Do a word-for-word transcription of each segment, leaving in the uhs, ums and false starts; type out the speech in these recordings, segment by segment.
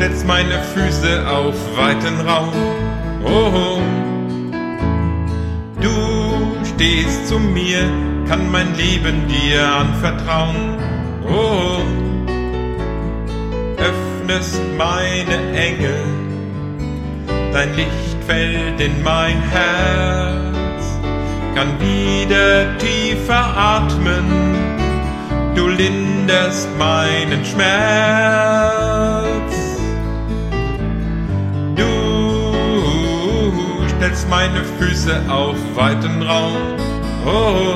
stellst meine Füße auf weiten Raum. Oh, du stehst zu mir, kann mein Leben dir anvertrauen. Oh, öffnest meine Engel, dein Licht fällt in mein Herz, kann wieder tiefer atmen, du linderst meinen Schmerz. Du stellst meine Füße auf weiten Raum. Oh,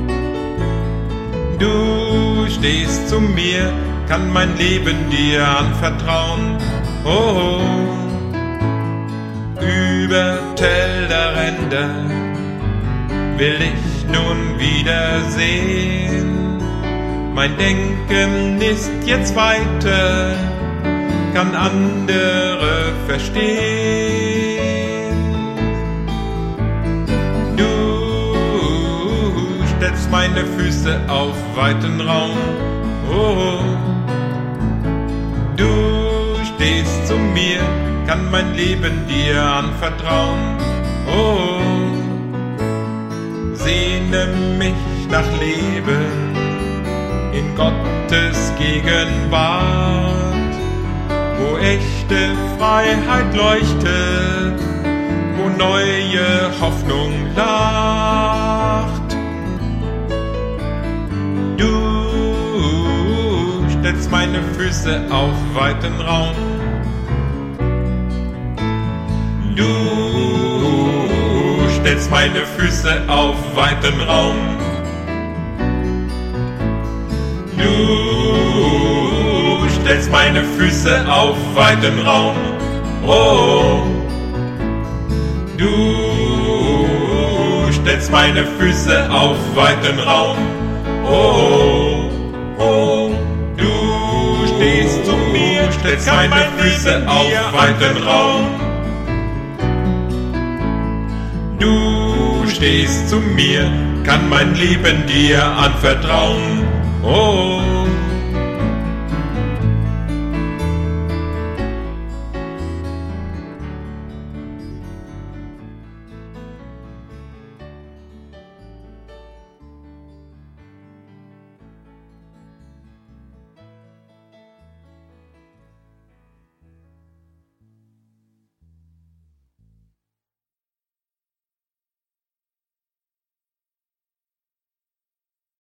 du stehst zu mir, kann mein Leben dir anvertrauen. Oh, über Tellerränder will ich nun wieder sehen. Mein Denken ist jetzt weiter, kann andere verstehen. Du stellst meine Füße auf weiten Raum. Oh, du stehst zu mir, kann mein Leben dir anvertrauen. Oh, sehne mich nach Leben in Gottes Gegenwart, wo echte Freiheit leuchtet, wo neue Hoffnung lacht. Du stellst meine Füße auf weiten Raum. Du stellst meine Füße auf weiten Raum. Du stellst meine Füße auf weiten Raum. Oh, du stellst meine Füße auf weiten Raum. Oh, oh, du stehst zu mir, stellst meine Füße auf weiten Raum. Du stehst zu mir, kann mein Leben dir anvertrauen. Oh,